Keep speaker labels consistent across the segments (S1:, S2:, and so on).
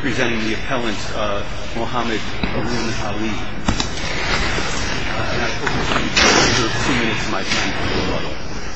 S1: representing the appellant, Mohammed Arun Ali. And I hope to reserve 2 minutes of my time for rebuttal.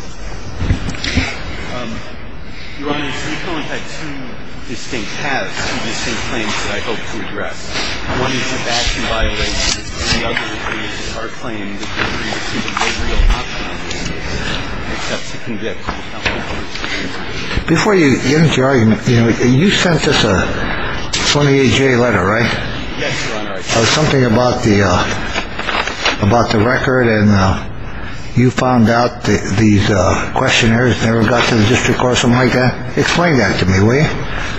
S1: Your Honor, the appellant had two distinct claims that I hope to address. One is the Batson violation, and the other is our claim that the jury received no real option on this case, except to convict the appellant.
S2: Before you get into your argument, you sent us a 28J letter, right?
S1: Yes, Your Honor.
S2: Something about the record, and you found out these questionnaires never got to the district court or something like that. Explain that to me, will you?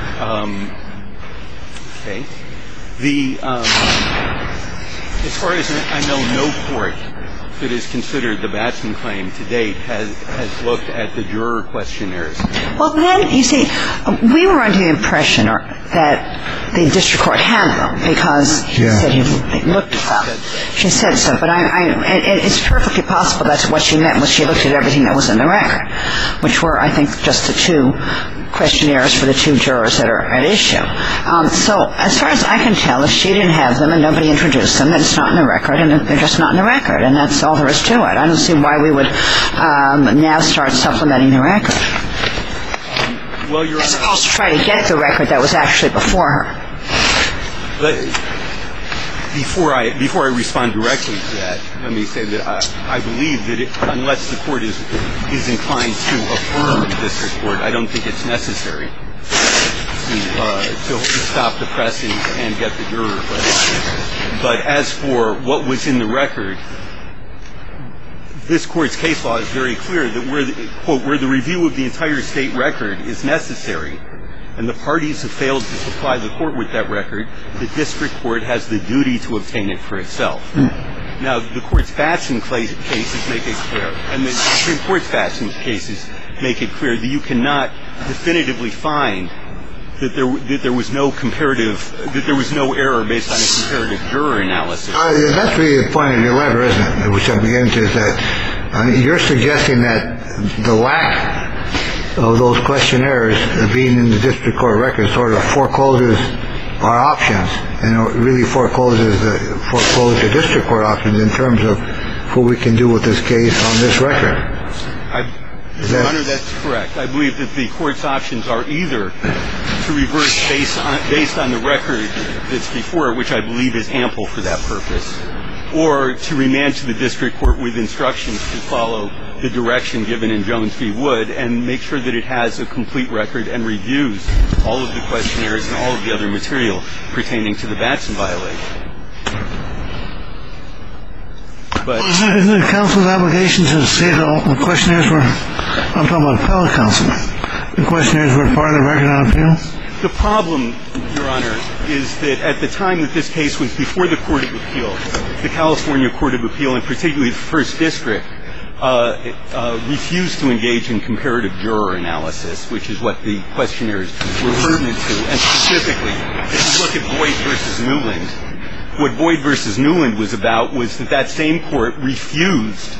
S1: Okay. As far as I know, no court that has considered the Batson claim to date has looked at the juror questionnaires.
S3: Well, then, you see, we were under the impression that the district court had them because she said he looked at them. She said so, but it's perfectly possible that's what she meant when she looked at everything that was in the record, which were, I think, just the two questionnaires for the two jurors that are at issue. So as far as I can tell, if she didn't have them and nobody introduced them, then it's not in the record, and they're just not in the record, and that's all there is to it. I don't see why we would now start supplementing the record.
S1: Well, Your Honor,
S3: as opposed to try to get the record that was actually before her.
S1: But before I respond directly to that, let me say that I believe that unless the court is inclined to affirm the district court, I don't think it's necessary to stop the pressing and get the juror questions. But as for what was in the record, this court's case law is very clear that where the review of the entire state record is necessary, and the parties have failed to supply the court with that record, the district court has the duty to obtain it for itself. Now, the court's Batson cases make it clear, and the Supreme Court's Batson cases make it clear that you cannot definitively find that there was no error based on a comparative juror analysis.
S2: That's really the point of your letter, isn't it? Which I'm beginning to is that you're suggesting that the lack of those questionnaires being in the district court record sort of forecloses our options, and it really forecloses the district court options in terms of what we can do with this case on this record.
S1: Your Honor, that's correct. I believe that the court's options are either to reverse based on the record that's before it, which I believe is ample for that purpose, or to remand to the district court with instructions to follow the direction given in Jones v. Wood and make sure that it has a complete record and reviews all of the questionnaires and all of the other material pertaining to the Batson violation. But
S2: isn't it counsel's obligation to say that the questionnaires were, I'm talking about appellate counsel, the questionnaires were part of the record on appeal?
S1: The problem, Your Honor, is that at the time that this case was before the Court of Appeal, the California Court of Appeal, and particularly the First District, refused to engage in comparative juror analysis, which is what the questionnaires were pertinent to. And specifically, if you look at Boyd v. Newland, what Boyd v. Newland was about was that same court refused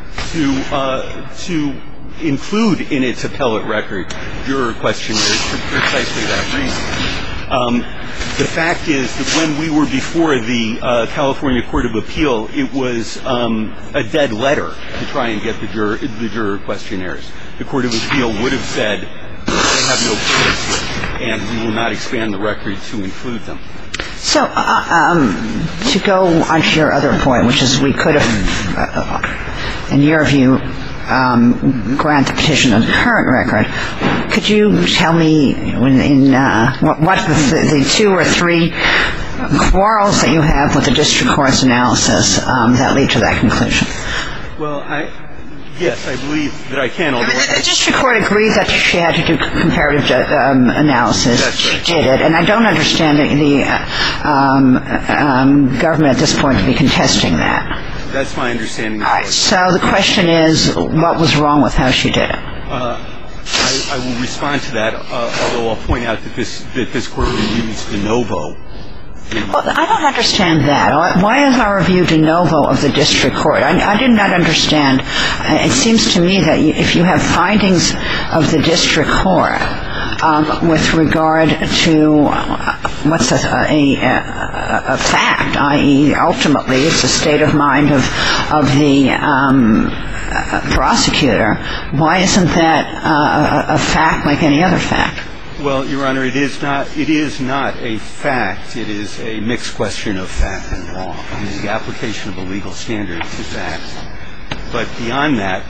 S1: to include in its appellate record juror questionnaires for precisely that reason. The fact is that when we were before the California Court of Appeal, it was a dead letter to try and get the juror questionnaires. The Court of Appeal would have said they have no purpose and we will not expand the record to include them.
S3: So to go on to your other point, which is we could have, in your view, grant the petition on the current record, could you tell me what the 2 or 3 quarrels that you have with the district court's analysis that lead to that conclusion?
S1: Well, yes, I believe that I can.
S3: The district court agreed that she had to do comparative analysis. She did it. And I don't understand the government at this point to be contesting that.
S1: That's my understanding.
S3: All right. So the question is, what was wrong with how she did it?
S1: I will respond to that, although I'll point out that this court reviews de novo.
S3: Well, I don't understand that. Why is our review de novo of the district court? I did not understand. It seems to me that if you have findings of the district court with regard to what's a fact, i.e., ultimately it's the state of mind of the prosecutor. Why isn't that a fact like any other fact?
S1: Well, Your Honor, it is not a fact. It is a mixed question of fact and law. It is the application of a legal standard to facts. But beyond that,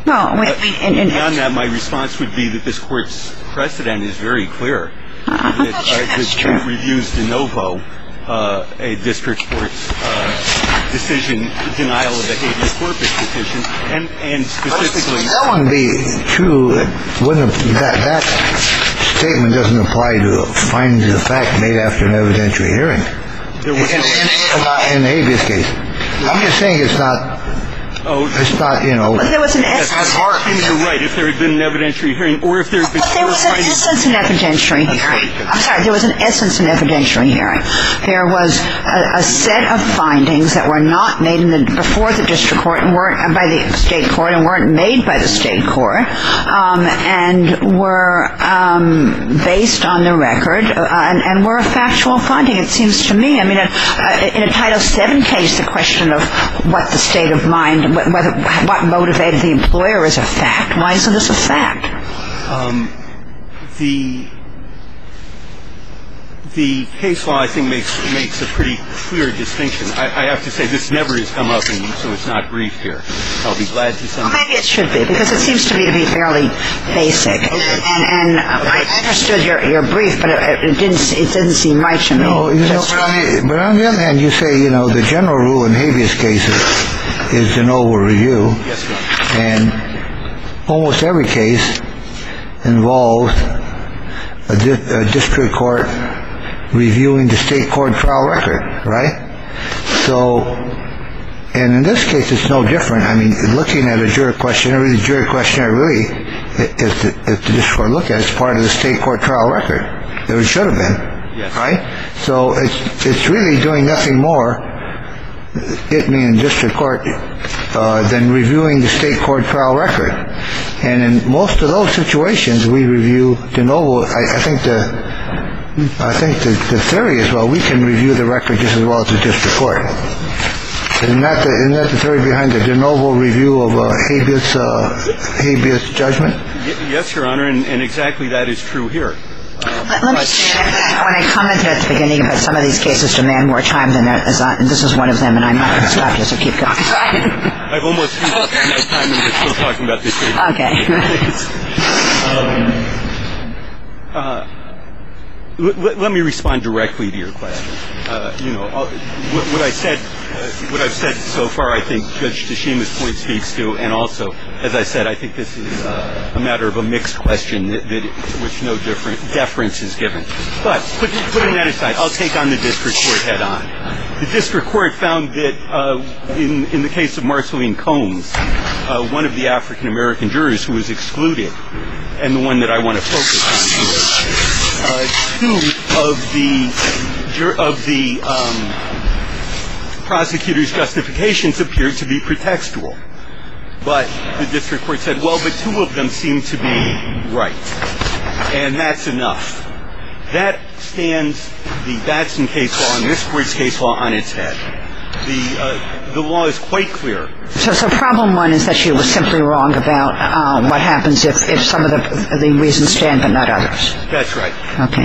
S1: my response would be that this Court's precedent is very clear. It reviews de novo a district court's decision, denial of a habeas corpus petition, and specifically...
S2: That wouldn't be true. That statement doesn't apply to findings of fact made after an evidentiary hearing. In the habeas case. I'm just saying it's not... It's not, you know...
S3: There was an essence...
S1: You're right. If there had been an evidentiary hearing, or if there had been...
S3: There was an essence in evidentiary hearing. I'm sorry. There was an essence in evidentiary hearing. There was a set of findings that were not made before the district court and weren't by the state court and weren't made by the state court, and were based on the record and were a factual finding, it seems to me. I mean, in a Title VII case, the question of what the state of mind, what motivated the employer is a fact. Why isn't this a fact?
S1: The case law, I think, makes a pretty clear distinction. I have to say this never has come up, and so it's not briefed here. I'll be glad to send it.
S3: Well, maybe it should be, because it seems to me to be fairly basic. Okay. And I understood your brief, but it didn't seem right to me.
S2: No, but on the other hand, you say, you know, the general rule in habeas cases is de novo review.
S1: Yes, sir.
S2: And almost every case involves a district court reviewing the state court trial record, right? So, and in this case, it's no different. I mean, looking at a jury questionnaire, the jury questionnaire really, if the district court look at it, it's part of the state court trial record. It should have been, yes. Right? So it's really doing nothing more, it meaning district court, than reviewing the state court trial record. And in most of those situations, we review de novo. I think the theory is, well, we can review the record just as well as the district court. Isn't that the theory behind the de novo review of habeas judgment?
S1: Yes, Your Honor, and exactly that is true here.
S3: Let me say, when I commented at the beginning about some of these cases demand more time than and this is one of them, and I'm not going to stop you, so keep going.
S1: I've almost used up all my time, and we're still talking about this case.
S3: Okay.
S1: Let me respond directly to your question. What I've said so far, I think Judge Tashima's point speaks to, and also, as I said, I think this is a matter of a mixed question which no deference is given. But putting that aside, I'll take on the district court head on. The district court found that in the case of Marceline Combs, one of the African American jurors who was excluded, and the one that I want to focus on here, two of the prosecutor's justifications appeared to be pretextual. But the district court said, well, but two of them seem to be right. And that's enough. That stands the Batson case law and this Court's case law on its head. The law is quite clear.
S3: So problem one is that she was simply wrong about what happens if some of the reasons stand but not others.
S1: That's right.
S3: Okay.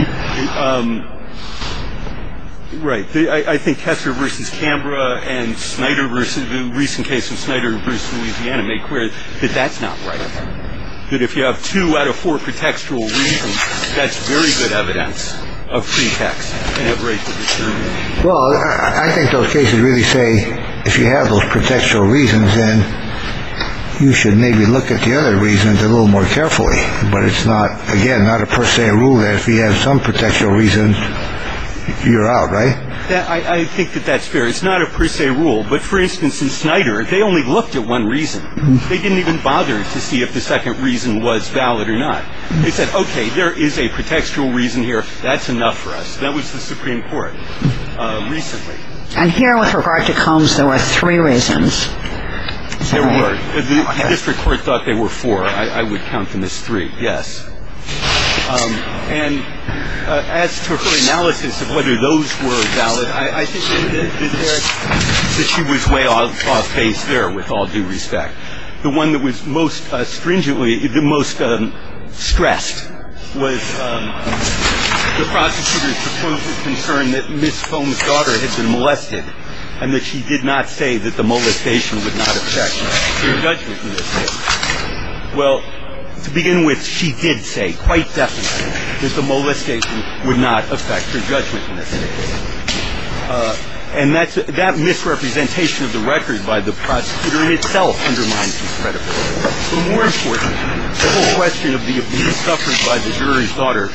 S1: Right. I think Kessler versus Canberra and Snyder versus the recent case of Snyder versus Louisiana made clear that that's not right. That if you have 2 out of 4 pretextual reasons, that's very good evidence of pretext and of racial discrimination.
S2: Well, I think those cases really say if you have those pretextual reasons, then you should maybe look at the other reasons a little more carefully. But it's not, again, not a per se rule that if you have some pretextual reasons, you're out, right?
S1: I think that's fair. It's not a per se rule. But, for instance, in Snyder, they only looked at one reason. They didn't even bother to see if the second reason was valid or not. They said, okay, there is a pretextual reason here. That's enough for us. That was the Supreme Court recently.
S3: And here, with regard to Combs, there were 3 reasons.
S1: There were. The district court thought there were 4. I would count them as 3, yes. And as to her analysis of whether those were valid, I think that she was way off base there, with all due respect. The one that was most stringently, the most stressed was the prosecutor's supposed concern that Ms. Combs' daughter had been molested, and that she did not say that the molestation would not affect her judgment in this case. Well, to begin with, she did say quite definitely that the molestation would not affect her judgment in this case. And that misrepresentation of the record by the prosecutor in itself undermines his credibility. But more importantly, the whole question of the abuse suffered by the juror's daughter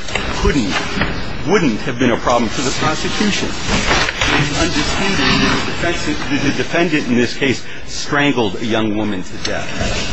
S1: wouldn't have been a problem for the prosecution. It's undisputed that the defendant in this case strangled a young woman to death.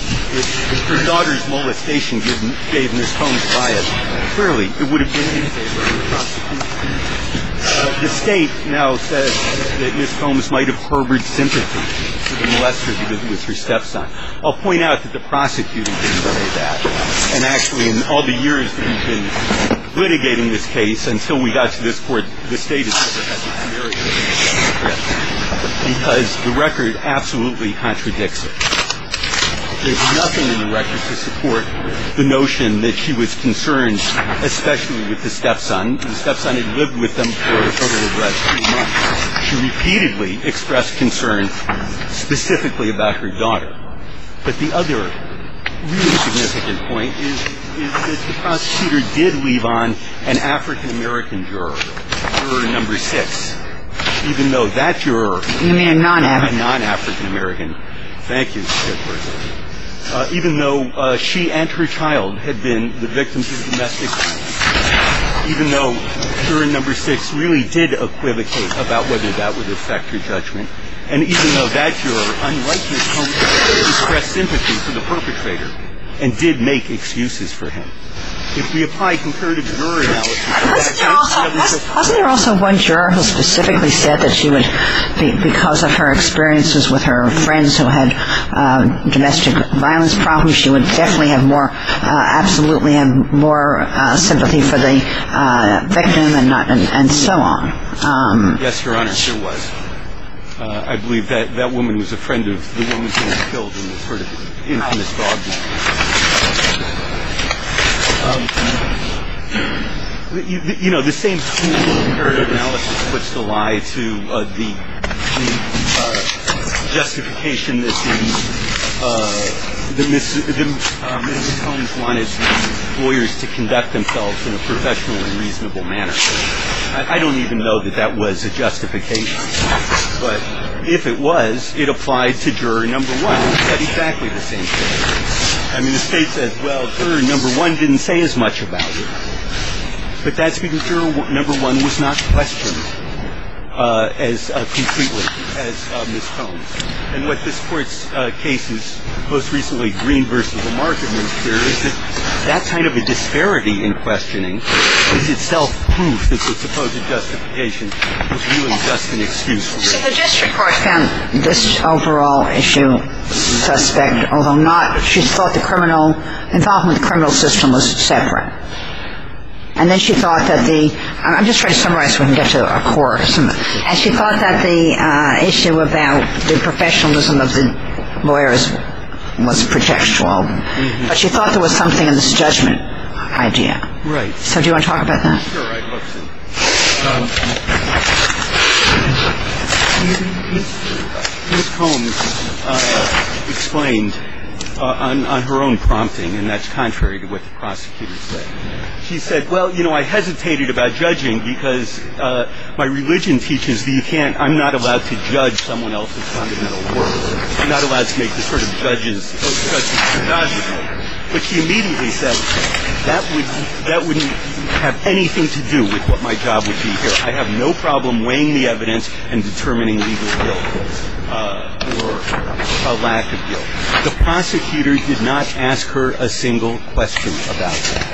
S1: If her daughter's molestation gave Ms. Combs bias, clearly it would have been in favor of the prosecution. The State now says that Ms. Combs might have harbored sympathy for the molester because it was her stepson. I'll point out that the prosecutor didn't say that. And actually, in all the years that we've been litigating this case, until we got to this court, the State has never had the scenario because the record absolutely contradicts it. There's nothing in the record to support the notion that she was concerned, especially with the stepson. The stepson had lived with them for a total of less than 3 months. She repeatedly expressed concern specifically about her daughter. But the other really significant point is that the prosecutor did leave on an African-American juror number 6, even though that juror...
S3: You mean a non-African?
S1: A non-African-American. Thank you, Judge Berger. Even though she and her child had been the victims of domestic violence, even though juror number 6 really did equivocate about whether that would affect her judgment, and even though that juror, unlike Ms. Combs, expressed sympathy for the perpetrator and did make excuses for him. If we apply comparative juror analysis...
S3: Wasn't there also one juror who specifically said that she would, because of her experiences with her friends who had domestic violence problems, she would definitely have more, absolutely have more sympathy for the victim and so on?
S1: Yes, Your Honor, there was. I believe that woman was a friend of the woman who was killed in the sort of infamous dog You know, the same school of comparative analysis puts the lie to the justification that Mrs. Combs wanted lawyers to conduct themselves in a professional and reasonable manner. I don't even know that that was a justification. But if it was, it applied to juror number 1. It said exactly the same thing. I mean, the State says, well, juror number 1 didn't say as much about it. But that's because juror number 1 was not questioned as completely as Ms. Combs. And what this Court's cases, most recently Green v. Lamarck, have made clear is that kind of a disparity in questioning is itself proof that the supposed justification was really just an excuse for it.
S3: So the district court found this overall issue suspect, although not, she thought the criminal involvement with the criminal system was separate. And then she thought that I'm just trying to summarize so we can get to a core. And she thought that the issue about the professionalism of the lawyers was pretextual. Mm-hmm. But she thought there was something in this judgment idea.
S1: Right.
S3: So do you want to talk about that?
S1: Sure, I'd love to. Ms. Combs explained on her own prompting, and that's contrary to what the prosecutor said. She said, well, you know, I hesitated about judging because my religion teaches that I'm not allowed to judge someone else's fundamental work. I'm not allowed to make the sort of judges for God would make. But she immediately said, that wouldn't have anything to do with what my job would be here. I have no problem weighing the evidence and determining legal guilt or a lack of guilt. The prosecutor did not ask her a single question about that.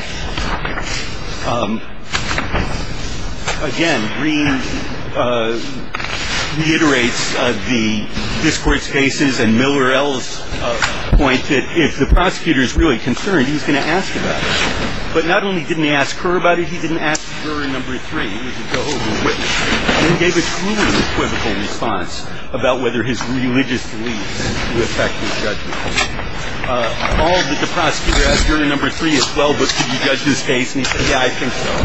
S1: Again, Green reiterates this Court's cases and Miller L's point that if the prosecutor is really concerned, he's going to ask about it. But not only didn't he ask her about it, he didn't ask juror number 3, who was a Jehovah's Witness, and he gave a truly equivocal response about whether his religious beliefs would affect his judgment. All that the prosecutor asked juror number 3 is, well, but could you judge this case? And he said, yeah, I think so.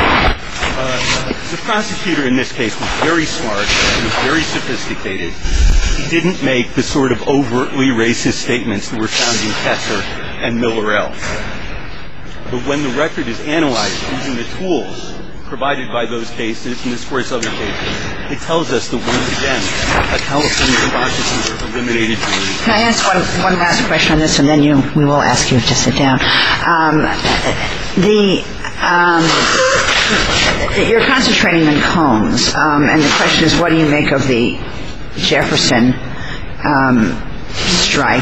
S1: The prosecutor in this case was very smart. He was very sophisticated. He didn't make the sort of overtly racist statements that were found in Kessler and Miller-El. But when the record is analyzed using the tools provided by those cases and this Court's other cases, it tells us that once again, a California prosecutor eliminated juries.
S3: Can I ask one last question on this, and then we will ask you to sit down. You're concentrating on Combs, and the question is, what do you make of the Jefferson strike?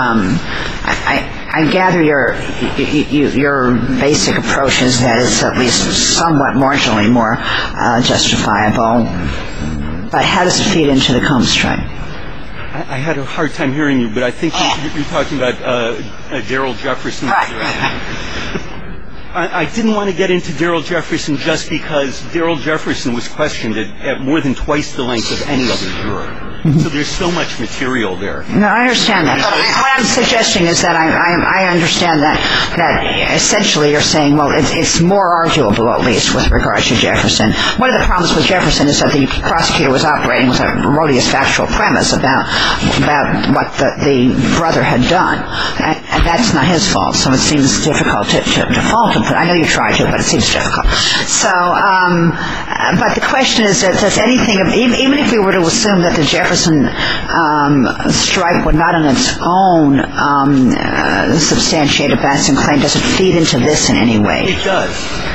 S3: I gather your basic approach is that it's at least somewhat marginally more justifiable. But how does it feed into the Combs strike?
S1: I had a hard time hearing you, but I think you're talking about Darrell Jefferson.
S3: Right.
S1: I didn't want to get into Darrell Jefferson just because Darrell Jefferson was questioned at more than twice the length of any other juror. So there's so much material there.
S3: No, I understand that. But what I'm suggesting is that I understand that essentially you're saying, well, it's more arguable, at least, with regards to Jefferson. One of the problems with Jefferson is that the prosecutor was operating with a erroneous factual premise about what the brother had done. And that's not his fault, so it seems difficult to fault him. I know you tried to, but it seems difficult. So, but the question is, does anything, even if we were to assume that the Jefferson strike would not on its own substantiate a Batson claim, does it feed into this in any way?
S1: It does.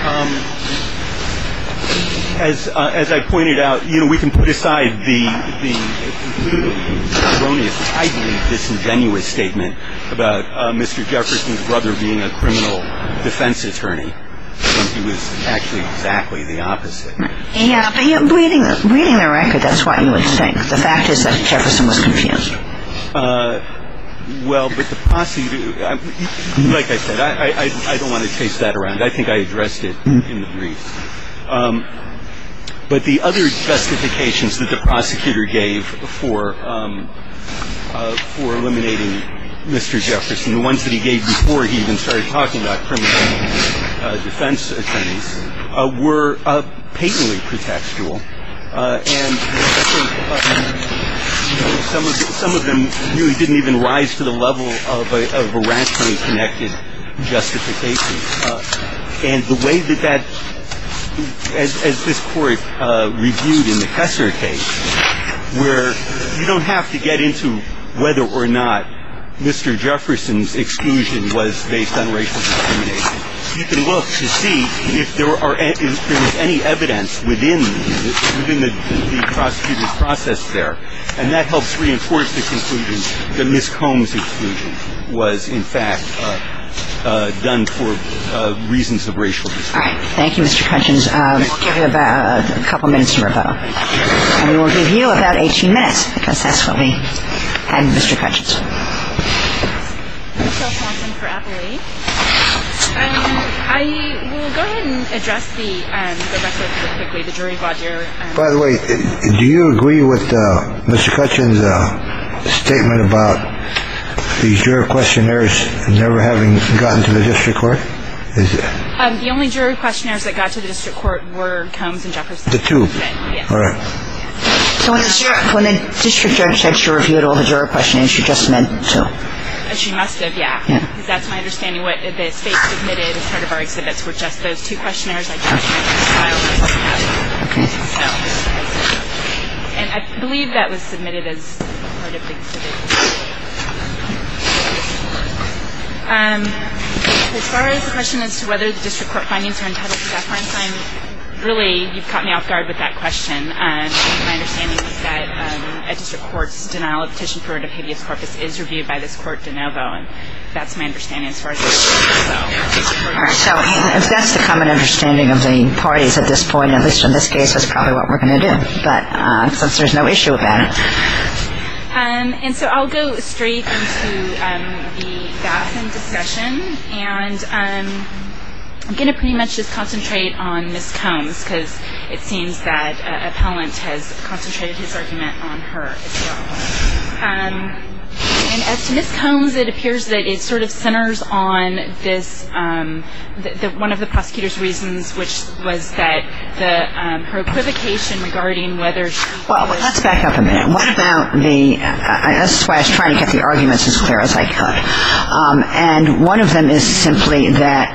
S1: As I pointed out, we can put aside the completely erroneous, I believe, disingenuous statement about Mr. Jefferson's brother being a criminal defense attorney, when he was actually exactly the opposite.
S3: Yeah, but reading the record, that's what you would think. The fact is that Jefferson was confused.
S1: Well, but the prosecutor, like I said, I don't want to chase that around. I think I addressed it in the brief. But the other justifications that the prosecutor gave for eliminating Mr. Jefferson, the ones that he gave before he even started talking about criminal defense attorneys, were patently pretextual. And I think some of them really didn't even rise to the level of a rationally connected justification. And the way that as this Court reviewed in the Kessler case, where you don't have to get into whether or not Mr. Jefferson's exclusion was based on racial discrimination. You can look to see if there was any evidence within the prosecutor's process there. And that helps reinforce the conclusion that Ms. Combs' exclusion was, in fact, done for reasons of racial discrimination.
S3: All right. Thank you, Mr. Cutchins. We'll give you about a couple minutes to rebuttal. And we will give you about 18 minutes, because that's what we had with Mr. Cutchins.
S4: Michelle Swanson for Appalachia. I will go ahead and address the record real quickly, the jury voir dire.
S2: By the way, do you agree with Mr. Cutchins' statement about the juror questionnaires never having gotten to the district court?
S4: The only jury questionnaires that got to the district court were Combs and Jefferson.
S2: The two?
S4: Yes.
S2: All right.
S3: So when the district judge said she reviewed all the juror questionnaires, she just meant two?
S4: She must have, yeah. Because that's my understanding. What the state submitted as part of our exhibits were just those two questionnaires I just mentioned in the file.
S3: Okay.
S4: So, and I believe that was submitted as part of the exhibit. As far as the question as to whether the district court findings are entitled to deference, you've caught me off guard with that question. My understanding is that a district court's denial of petition for writ of habeas corpus is reviewed by this court de novo, and that's my understanding as far as the
S3: All right, so if that's the common understanding of the parties at this point, at least in this case, that's probably what we're going to do. But since there's no issue about it.
S4: And so I'll go straight into the Batson discussion, and I'm going to pretty much just concentrate on Ms. Combs, because it seems that appellant has concentrated his argument on her as well. And as to Ms. Combs, it appears that it sort of centers on this, one of the prosecutor's reasons, which was that her equivocation regarding whether she
S3: Well, let's back up a minute. What about this is why I was trying to get the arguments as clear as I could. And one of them is simply that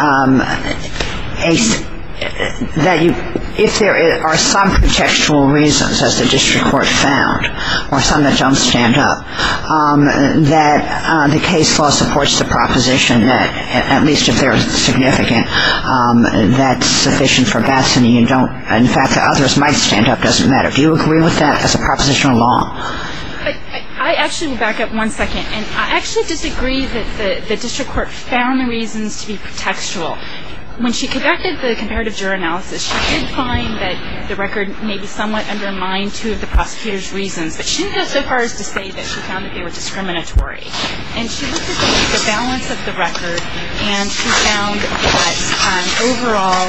S3: if there are some pretextual reasons, as the district court found, or some that don't stand up, that the case law supports the proposition that, at least if they're significant, that's sufficient for Batson. You don't, in fact, the others might stand up, doesn't matter. Do you agree with that as a propositional law?
S4: I actually will back up 1 second, and I actually disagree that the district court found the reasons to be pretextual. When she conducted the comparative juror analysis, she did find that the record maybe somewhat undermined two of the prosecutor's reasons, but she didn't go so far as to say that she found that they were discriminatory. And she looked at the balance of the record, and she found that overall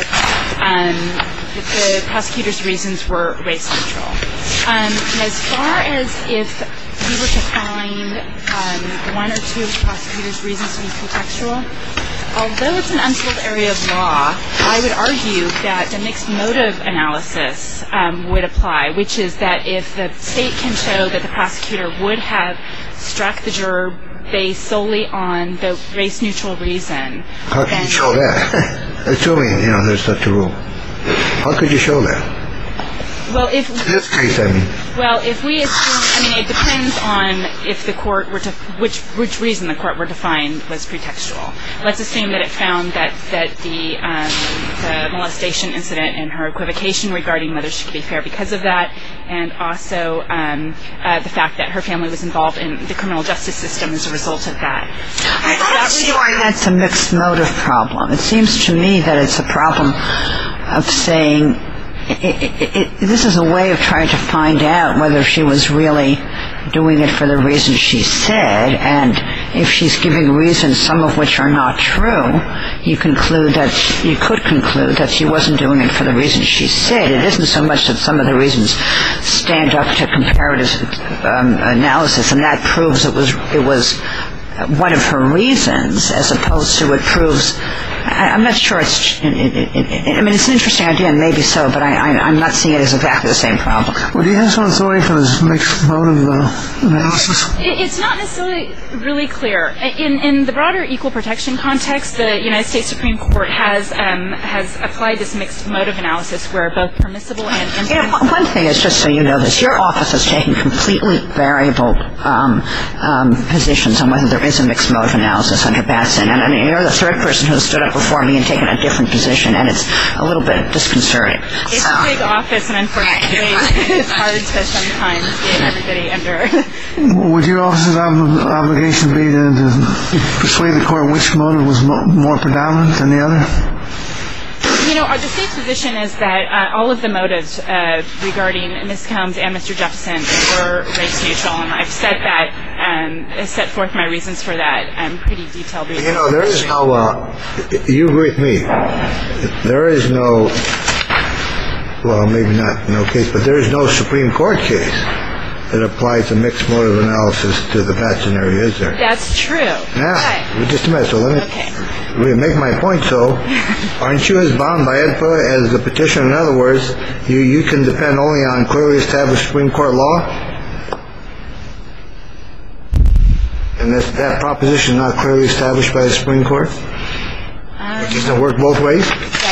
S4: the prosecutor's reasons were race neutral. As far as if we were to find one or two of the prosecutor's reasons to be pretextual, although it's an unsettled area of law, I would argue that the mixed motive analysis would apply, which is that if the state can show that the prosecutor would have struck the juror based solely on the race-neutral reason.
S2: How can you show that? Assuming, there's such a rule. How could you show that?
S4: Well, in
S2: this case, I mean.
S4: Well, if we assume, it depends on if the court were to, which reason the court were to find was pretextual. Let's assume that it found that the molestation incident and her equivocation regarding whether she could be fair because of that, and also the fact that her family was involved in the criminal justice system as a result of that.
S3: I don't see why that's a mixed motive problem. It seems to me that it's a problem of saying this is a way of trying to find out whether she was really doing it for the reasons she said, and if she's giving reasons, some of which are not true, you could conclude that she wasn't doing it for the reasons she said. It isn't so much that some of the reasons stand up to comparative analysis, and that proves it was one of her reasons, as opposed to it proves. I'm not sure it's. It's an interesting idea, and maybe so, but I'm not seeing it as exactly the same problem.
S5: Well, do you have some authority for this mixed motive analysis?
S4: It's not necessarily really clear. In the broader equal protection context, the United States Supreme Court has applied this mixed motive analysis where both permissible and
S3: one thing is, just so you know this, your office has taken completely variable positions on whether there is a mixed motive analysis under Batson, and you're the third person who stood up before me and taken a different position, and it's a little bit disconcerting.
S4: It's a big office, and unfortunately it's hard to sometimes get everybody under.
S5: Would your office's obligation be to persuade the court which motive was more predominant than the other?
S4: The state's position is that all of the motives regarding Ms. Combs and Mr. Jefferson were race neutral, and I've said that, set forth my reasons for that, pretty detailed reasons.
S2: There is no, you agree with me, there is no, well, maybe not no case, but there is no Supreme Court case that applies a mixed motive analysis to the Batson area, is there?
S4: That's true.
S2: Now, just a minute, so let me make my point. So, aren't you as bound by AEDPA as the petitioner? In other words, you can depend only on clearly established Supreme Court law? And that proposition is not clearly established by the Supreme Court? Doesn't it work both ways?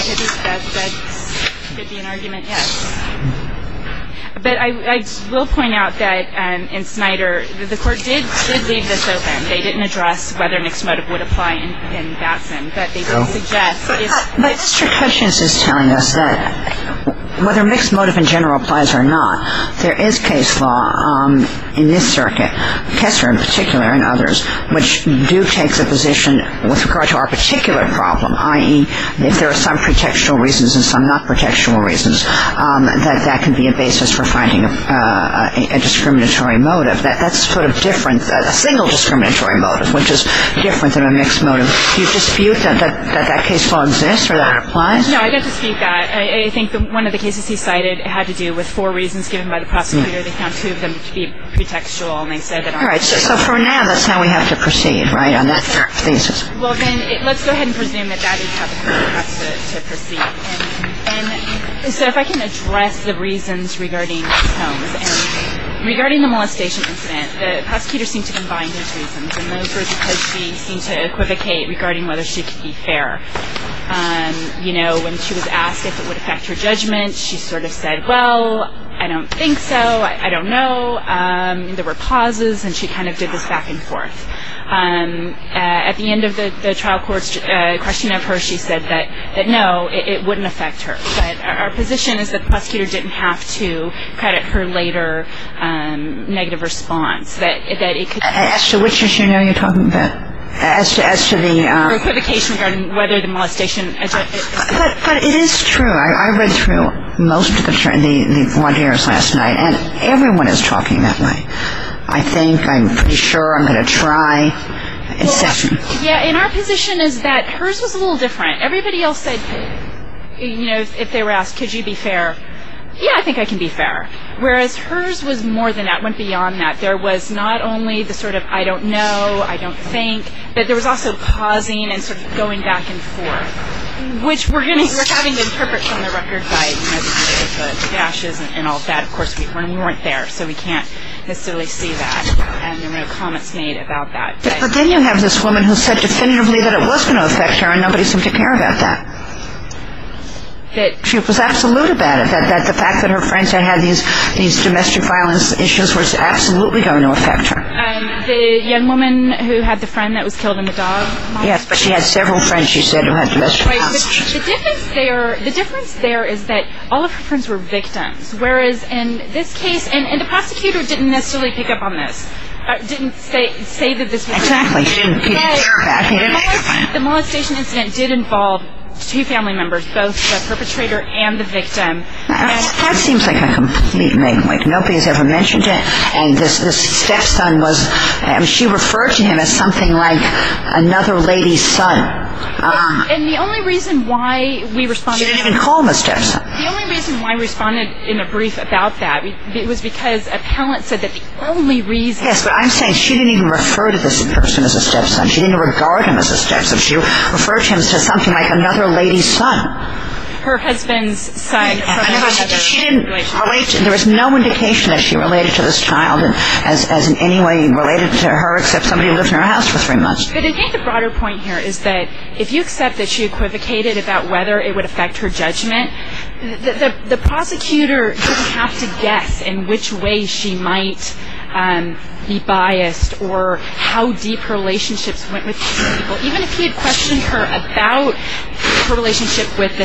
S4: That could be an argument, yes. But I will point out that in Snyder, the court did leave this open. They didn't address whether mixed motive would apply in Batson, but they did suggest.
S3: But Mr. Cutchins is telling us that whether mixed motive in general applies or not, there is case law in this circuit, Kessler in particular and others, which do take the position with regard to our particular problem, i.e. if there are some pretextual reasons and some not pretextual reasons, that can be a basis for finding a discriminatory motive. That's sort of different, a single discriminatory motive, which is different than a mixed motive. Do you dispute that case law exists or that it applies?
S4: No, I don't dispute that. I think one of the cases he cited had to do with 4 reasons given by the prosecutor. They found 2 of them to be pretextual, and they said that...
S3: All right, so for now, that's how we have to proceed, right, on that thesis?
S4: Well, then, let's go ahead and presume that is how the court has to proceed. And so if I can address the reasons regarding Ms. Holmes, and regarding the molestation incident, the prosecutor seemed to combine his reasons, and those were because she seemed to equivocate regarding whether she could be fair. When she was asked if it would affect her judgment, she sort of said, well, I don't think so, I don't know. There were pauses, and she kind of did this back and forth. At the end of the trial court's question of her, she said that no, it wouldn't affect her. But our position is that the prosecutor didn't have to credit her later negative response. That it could.
S3: As to which issue now you're talking about? As to the
S4: equivocation regarding whether the molestation.
S3: But it is true. I read through most of the voir dires last night, and everyone is talking that way. I'm pretty sure, I'm going to try, etc.
S4: Yeah, and our position is that hers was a little different. Everybody else said, if they were asked, could you be fair? Yeah, I think I can be fair. Whereas hers was more than that, went beyond that. There was not only the sort of, I don't know, I don't think, but there was also pausing and sort of going back and forth, which we're having to interpret from the record by, the dashes and all of that. Of course, we weren't there, so we can't necessarily see that, and there were no comments made about that.
S3: But then you have this woman who said definitively that it was going to affect her, and nobody seemed to care about that. She was absolute about it, that the fact that her friends had these domestic violence issues was absolutely going to affect her.
S4: The young woman who had the friend that was killed in the dog?
S3: Yes, but she had several friends, she said, who had domestic violence issues.
S4: The difference there is that all of her friends were victims, whereas in this case, and the prosecutor didn't necessarily pick up on this, didn't say that this was...
S3: Exactly, he didn't care about it.
S4: The molestation incident did involve 2 family members, both the perpetrator and the victim.
S3: That seems like a complete make. Nobody's ever mentioned it. And this stepson was, she referred to him as something like another lady's son.
S4: And the only reason why we responded...
S3: She didn't even call him a stepson.
S4: The only reason why we responded in a brief about that, it was because appellant said that the only reason...
S3: Yes, but I'm saying she didn't even refer to this person as a stepson. She didn't regard him as a stepson. She referred to him as something like another lady's son.
S4: Her husband's son.
S3: She didn't relate. There was no indication that she related to this child as in any way related to her, except somebody who lived in her house for 3 months.
S4: But I think the broader point here is that if you accept that she equivocated about whether it would affect her judgment, the prosecutor didn't have to guess in which way she might be biased or how deep her relationships went with these people. Even if he had questioned her about her relationship with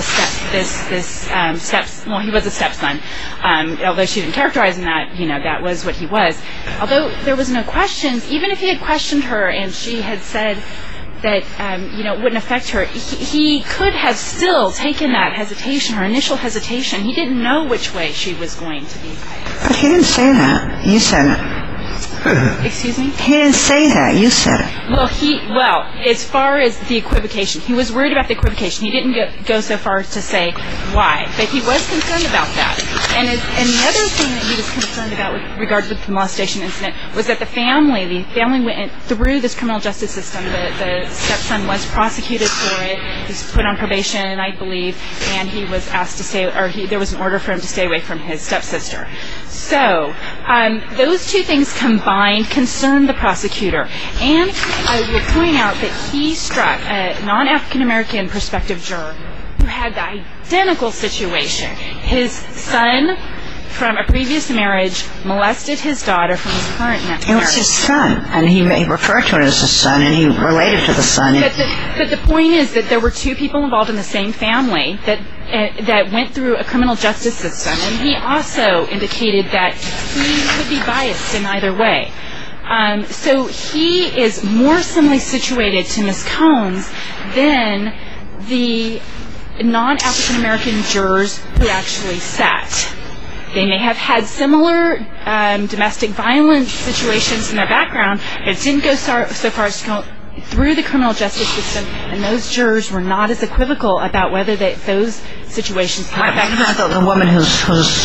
S4: he was a stepson, although she didn't characterize him that was what he was. Although there was no questions, even if he had questioned her and she had said that it wouldn't affect her, he could have still taken that hesitation, her initial hesitation. He didn't know which way she was going to be biased.
S3: But he didn't say that. You said it.
S4: Excuse me?
S3: He didn't say that. You said it.
S4: Well, as far as the equivocation, he was worried about the equivocation. He didn't go so far as to say why, but he was concerned about that. And the other thing that he was concerned about with regard to the molestation incident was that the family went through this criminal justice system. The stepson was prosecuted for it. He was put on probation, I believe, and he was asked to stay, there was an order for him to stay away from his stepsister. So those two things combined concerned the prosecutor. And I will point out that he struck a non-African-American prospective juror who had the identical situation. His son from a previous marriage molested his daughter from his current marriage.
S3: It was his son, and he referred to it as his son, and he related to the son.
S4: But the point is that there were two people involved in the same family that went through a criminal justice system, and he also indicated that he would be biased in either way. So he is more similarly situated to Ms. Combs than the non-African-American jurors who actually sat. They may have had similar domestic violence situations in their background, but it didn't go so far as to go through the criminal justice system, and those jurors were not as equivocal about whether those situations came back.
S3: The woman whose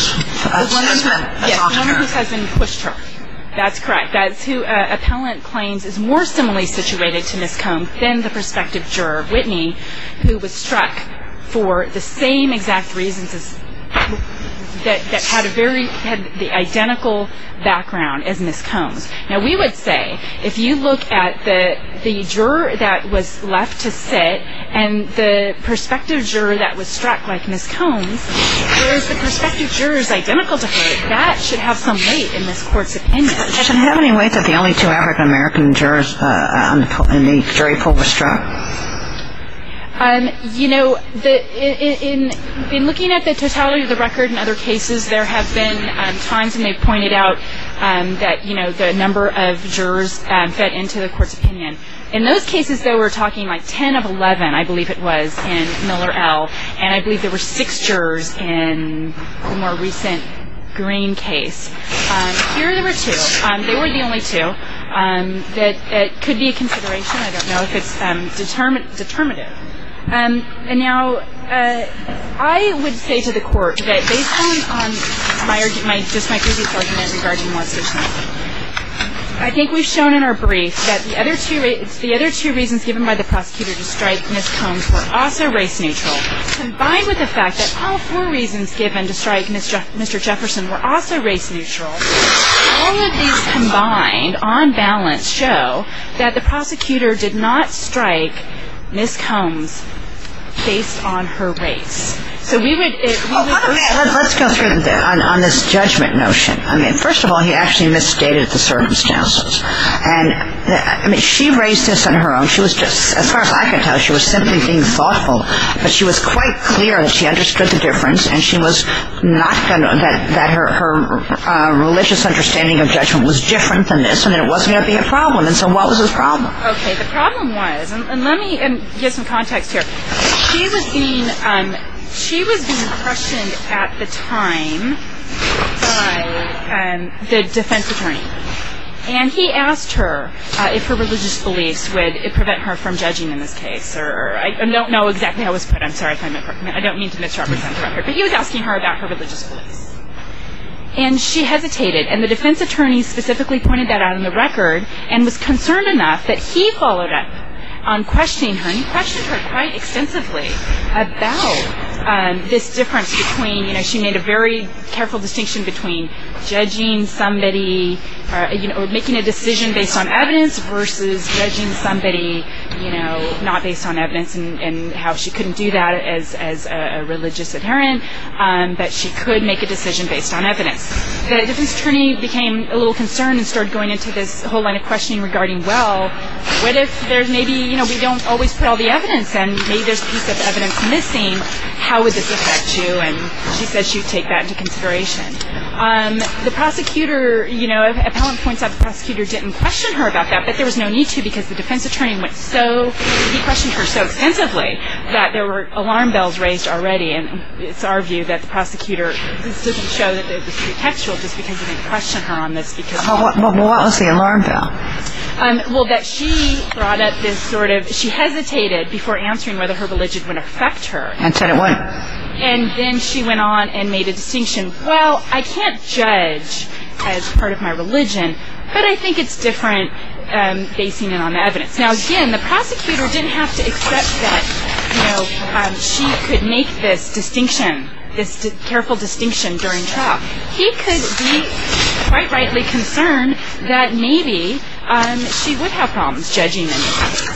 S4: husband pushed her. That's correct. That's who appellant claims is more similarly situated to Ms. Combs than the prospective juror, Whitney, who was struck for the same exact reasons as that had the identical background as Ms. Combs. Now, we would say, if you look at the juror that was left to sit and the prospective juror that was struck like Ms. Combs, whereas the prospective juror is identical to her, that should have some weight in this court's opinion.
S3: Does it have any weight that the only two African-American jurors in the jury pool were struck?
S4: In looking at the totality of the record in other cases, there have been times when they've pointed out that, the number of jurors fed into the court's opinion. In those cases, though, we're talking like 10 of 11, I believe it was, in Miller L., and I believe there were 6 jurors in the more recent Green case. Here there were 2. They were the only 2. That could be a consideration. I don't know if it's determinative. And now, I would say to the court that based on my previous argument regarding molestation, I think we've shown in our brief that the other two reasons given by the prosecutor to strike Ms. Combs were also race neutral, combined with the fact that all 4 reasons given to strike Mr. Jefferson were also race neutral. All of these combined, on balance, show that the prosecutor did not strike Ms. Combs based on her race. So we would...
S3: Let's go through on this judgment notion. I mean, first of all, he actually misstated the circumstances. And, she raised this on her own. She was just, as far as I can tell, she was simply being thoughtful. But she was quite clear that she understood the difference, and she was not going to... that her religious understanding of judgment was different than this, and that it wasn't going to be a problem. And so what was his problem? Okay, the problem was, and let me give some context here. She was being questioned at the time by the defense attorney. And he asked her if her religious beliefs would prevent her from judging in this case. Or I don't know exactly how it was put. I'm sorry if I don't mean to misrepresent the record. But he was asking her about her religious beliefs. And she hesitated. And the defense attorney specifically pointed that out in the record and was concerned enough that he followed up on questioning her, and he questioned her quite extensively about this difference between, she made a very careful distinction between judging somebody, or making a decision based on evidence versus judging somebody, not based on evidence, and how she couldn't do that as a religious adherent, but she could make a decision based on evidence. The defense attorney became a little concerned and started going into this whole line of questioning regarding, what if there's maybe, we don't always put all the evidence, and maybe there's a piece of evidence missing. How would this affect you? And she said she would take that into consideration. The prosecutor, appellant points out the prosecutor didn't question her about that, but there was no need to, because the defense attorney he questioned her so extensively that there were alarm bells raised already, and it's our view that the prosecutor, this doesn't show that it was pretextual just because he didn't question her on this. What was the alarm bell?
S4: That she brought up this she hesitated before answering whether her religion would affect her. And
S3: said it would.
S4: And then she went on and made a distinction. I can't judge as part of my religion, but I think it's different basing it on the evidence. Now, again, the prosecutor didn't have to accept that, she could make this distinction, this careful distinction during trial. He could be quite rightly concerned that maybe she would have problems judging in this case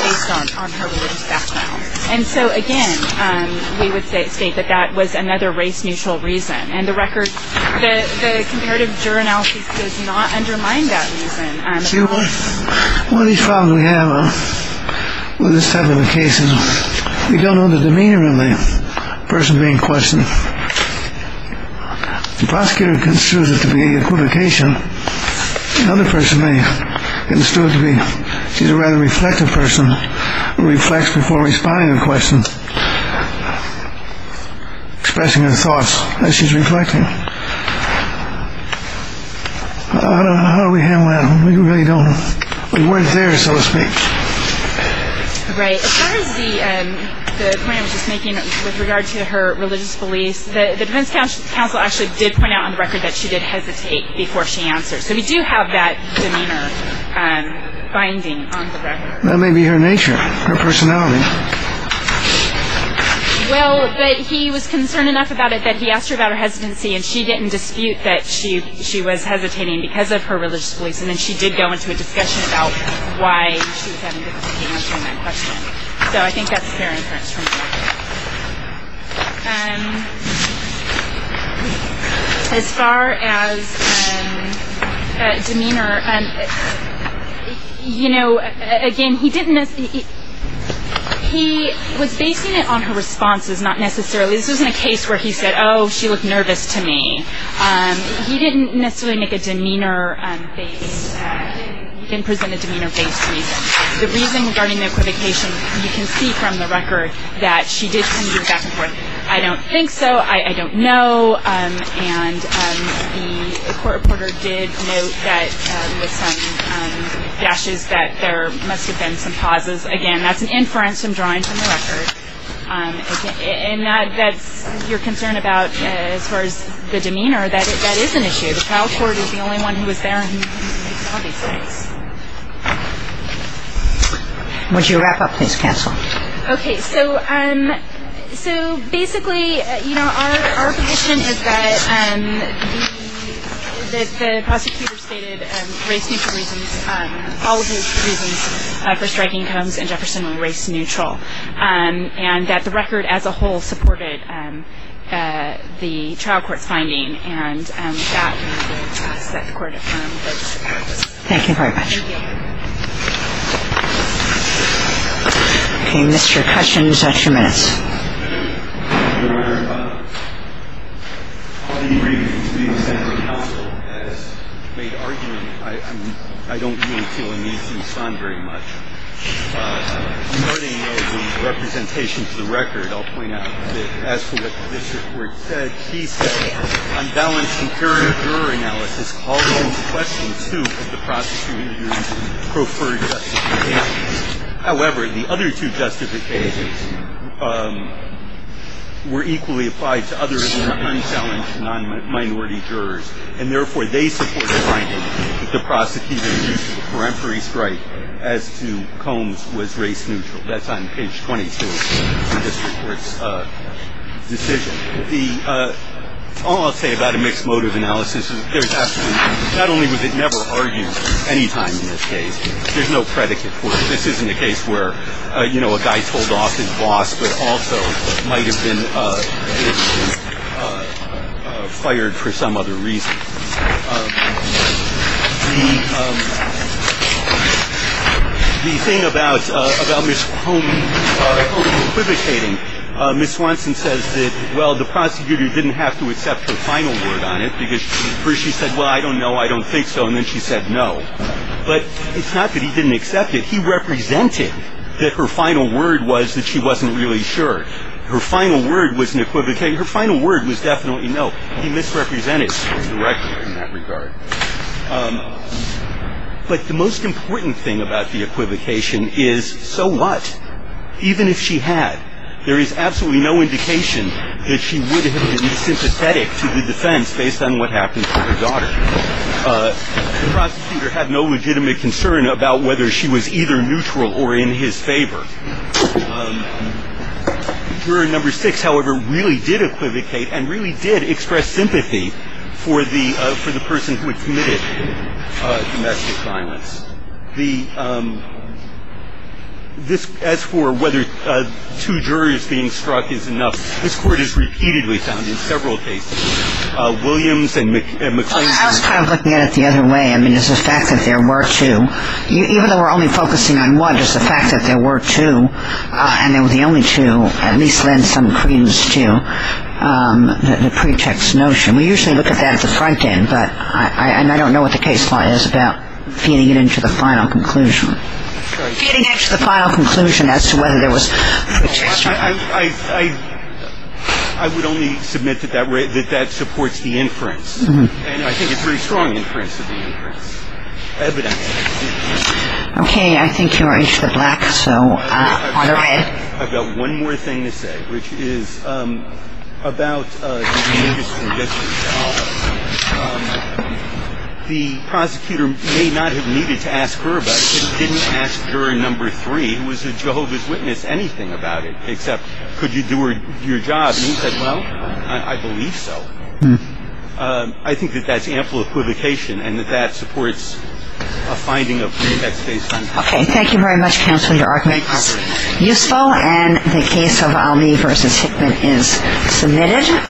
S4: based on her religious background. And so, again, we would state that that was another race-neutral reason. And the record, the comparative juror analysis does not undermine that reason.
S5: See, one of these problems we have with this type of a case is we don't know the demeanor of the person being questioned. The prosecutor construes it to be equivocation. Another person may construe it to be she's a rather reflective person who reflects before responding to a question, expressing her thoughts as she's reflecting. How do we handle that? We really don't. We weren't there, so to speak.
S4: Right. As far as the point I was just making with regard to her religious beliefs, the defense counsel actually did point out on the record that she did hesitate before she answered. So we do have that demeanor binding on the record.
S5: That may be her nature, her personality.
S4: Well, but he was concerned enough about it that he asked her about her hesitancy, and she didn't dispute that she was hesitating because of her religious beliefs, and then she did go into a discussion about why she was having difficulty answering that question. So I think that's a fair inference from the record. As far as demeanor, again, he didn't necessarily... He was basing it on her responses, not necessarily. This wasn't a case where he said, "Oh, she looked nervous to me." He didn't necessarily make a demeanor-based. He didn't present a demeanor-based reason. The reason regarding the equivocation, you can see from the record that she did kind of go back and forth. I don't think so. I don't know. And the court reporter did note that with some dashes that there must have been some pauses. Again, that's an inference I'm drawing from the record. And that's your concern about as far as the demeanor, that is an issue. The trial court is the only one who was there and who saw these things.
S3: Would you wrap up, please, counsel?
S4: Okay, so basically, our position is that the prosecutor stated race-neutral reasons. All of his reasons for striking Combs and Jefferson were race-neutral, and that the record as a whole supported the trial court's finding, and that we would ask that the court affirm the district court.
S3: Thank you very much.
S4: Thank you.
S3: Okay, Mr. Cutchins, 2 minutes.
S1: Your Honor, all the briefs to the extent that counsel has made argument, I don't really feel a need to respond very much. Regarding the representation to the record, I'll point out that as for what the district court said, he said unbalanced comparative juror analysis called into question 2 of the prosecutor's preferred justifications. However, the other 2 justifications were equally applied to other unchallenged non-minority jurors, and therefore they support the finding that the prosecutor's use of a peremptory strike as to Combs was race-neutral. That's on page 22 of the district court's decision. All I'll say about a mixed motive analysis is there's absolutely, not only was it never argued any time in this case, there's no predicate for it. This isn't a case where, a guy told off his boss, but also might have been fired for some other reason. The thing about Ms. Combs equivocating, Ms. Swanson says that, well, the prosecutor didn't have to accept her final word on it because first she said, well, I don't know, I don't think so, and then she said no. But it's not that he didn't accept it. He represented that her final word was that she wasn't really sure. Her final word was an equivocation. Her final word was definitely no. He misrepresented the record in that regard. But the most important thing about the equivocation is, so what? Even if she had, there is absolutely no indication that she would have been sympathetic to the defense based on what happened to her daughter. The prosecutor had no legitimate concern about whether she was either neutral or in his favor. Juror number 6, however, really did equivocate and really did express sympathy for the person who had committed domestic violence. as for whether two jurors being struck is enough, this Court has repeatedly found in several cases, Williams and McLean.
S3: I was kind of looking at it the other way. I mean, it's the fact that there were two. Even though we're only focusing on one, just the fact that there were two, and they were the only two, at least lends some credence to the pretext notion. We usually look at that at the front end, but I don't know what the case law is about feeding it into the final conclusion. Feeding into the final conclusion as to whether there was pretext.
S1: I would only submit that supports the inference. And I think it's a very strong inference of the inference. Evidence.
S3: Okay, I think you're into the black, so on the red.
S1: I've got one more thing to say, which is about the religious convictions. The prosecutor may not have needed to ask her about it, but he didn't ask juror number 3, who was a Jehovah's Witness, anything about it, except, could you do your job? And he said, well, I believe so. I think that that's ample equivocation, and that supports a finding of pretext based on...
S3: Okay, thank you very much, counsel. Your argument was useful, and the case of Ali versus Hickman is submitted.